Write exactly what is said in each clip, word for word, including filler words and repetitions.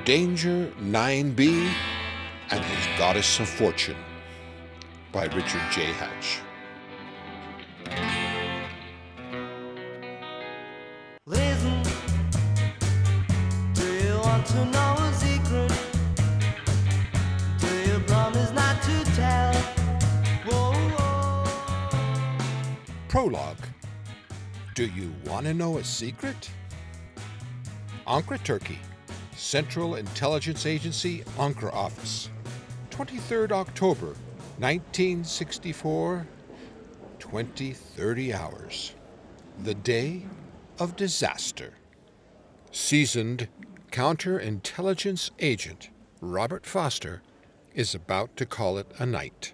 Danger nine B and His Goddess of Fortune by Richard J. Hatch. Listen, do you want to know a secret? Do you promise not to tell? Whoa, whoa. Prologue. Do you want to know a secret? Ankara, Turkey. Central Intelligence Agency, Ankara Office. twenty-third October, nineteen sixty-four, twenty thirty hours. The day of disaster. Seasoned counterintelligence agent Robert Foster is about to call it a night.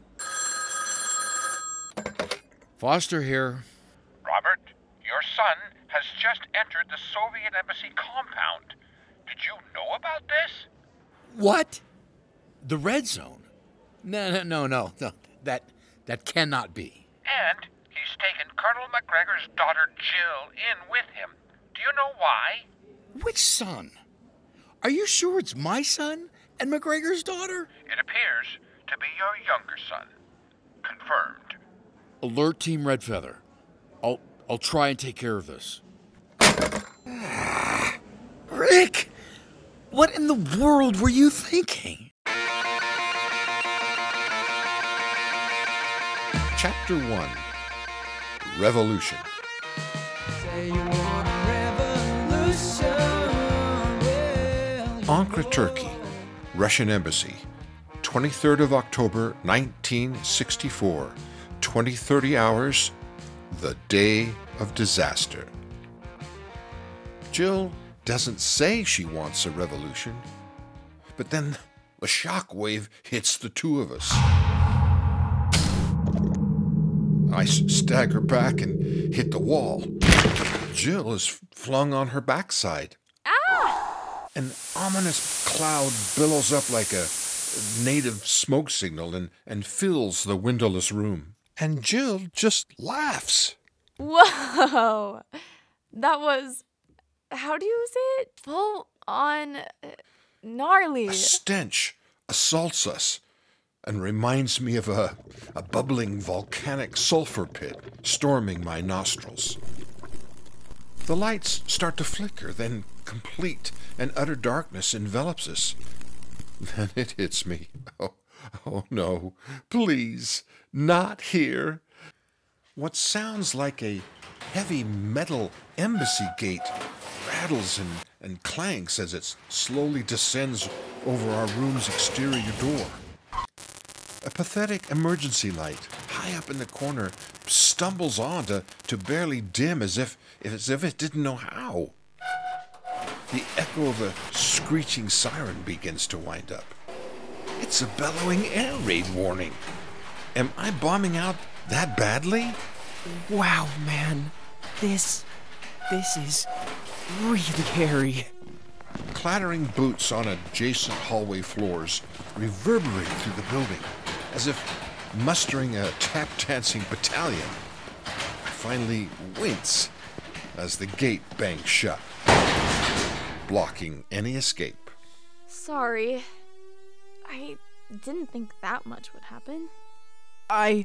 Foster here. Robert, your son has just entered the Soviet Embassy compound. Did you know about this? What? The red zone? No, no, no, no, no. That, that cannot be. And he's taken Colonel McGregor's daughter Jill in with him. Do you know why? Which son? Are you sure it's my son and McGregor's daughter? It appears to be your younger son. Confirmed. Alert Team Red Feather. I'll, I'll try and take care of this. Rick! What in the world were you thinking? Chapter one. Revolution. Say you want a revolution, well, Ankara, Turkey. Russian Embassy. twenty-third of October, nineteen sixty-four. twenty thirty hours. The day of disaster. Jill doesn't say she wants a revolution, but then a shock wave hits the two of us. I stagger back and hit the wall. Jill is flung on her backside. Ah! An ominous cloud billows up like a native smoke signal and, and fills the windowless room. And Jill just laughs. Whoa! That was, how do you say it? Full on uh, gnarly. A stench assaults us and reminds me of a, a bubbling volcanic sulfur pit storming my nostrils. The lights start to flicker, then complete and utter darkness envelops us. Then it hits me. Oh, oh no, please, not here. What sounds like a heavy metal embassy gate rattles and, and clanks as it slowly descends over our room's exterior door. A pathetic emergency light, high up in the corner, stumbles on to, to barely dim as if, as if it didn't know how. The echo of a screeching siren begins to wind up. It's a bellowing air raid warning. Am I bombing out that badly? Wow, man. This... this is really hairy. Clattering boots on adjacent hallway floors reverberate through the building, as if mustering a tap-dancing battalion. I finally wince as the gate bangs shut, blocking any escape. Sorry. I didn't think that much would happen. I...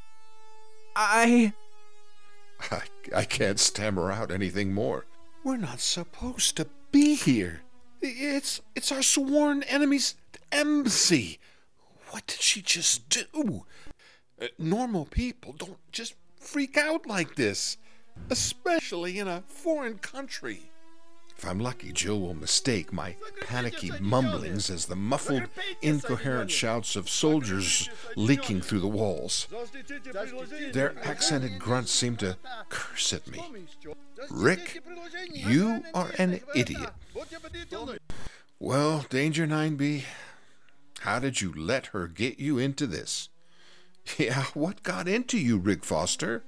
I... I, I can't stammer out anything more. We're not supposed to be here. It's it's our sworn enemy's embassy. What did she just do? Uh, normal people don't just freak out like this, especially in a foreign country. If I'm lucky, Jill will mistake my panicky mumblings as the muffled, incoherent shouts of soldiers leaking through the walls. Their accented grunts seem to curse at me. Rick, you are an idiot. Well, Danger nine B, how did you let her get you into this? Yeah, what got into you, Rick Foster?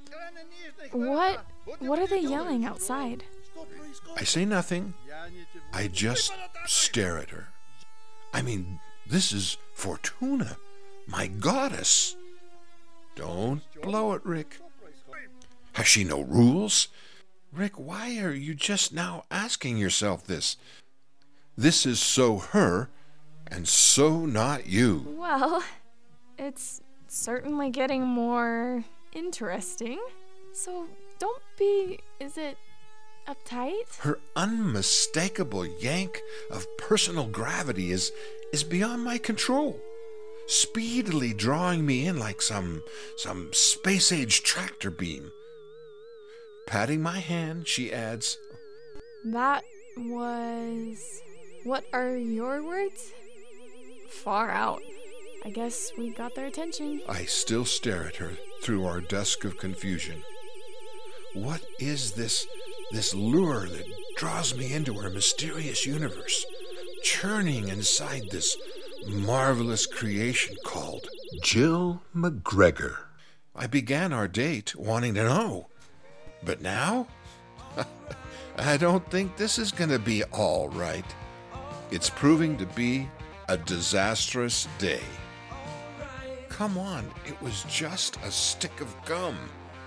What? What are they yelling outside? I say nothing. I just stare at her. I mean, this is Fortuna, my goddess. Don't blow it, Rick. Has she no rules? Rick, why are you just now asking yourself this? This is so her, and so not you. Well, it's certainly getting more interesting. So don't be, is it uptight? Her unmistakable yank of personal gravity is, is beyond my control, speedily drawing me in like some, some space-age tractor beam. Patting my hand, she adds, That was. What are your words? Far out. I guess we got their attention. I still stare at her through our dusk of confusion. What is this, this lure that draws me into her mysterious universe, churning inside this marvelous creation called Jill McGregor? I began our date wanting to know, but now I don't think this is going to be all right. It's proving to be a disastrous day. Come on, it was just a stick of gum.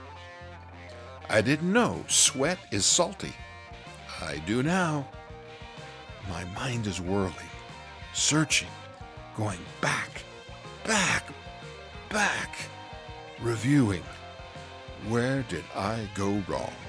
I didn't know sweat is salty. I do now. My mind is whirling, searching, going back, back, back, reviewing. Where did I go wrong?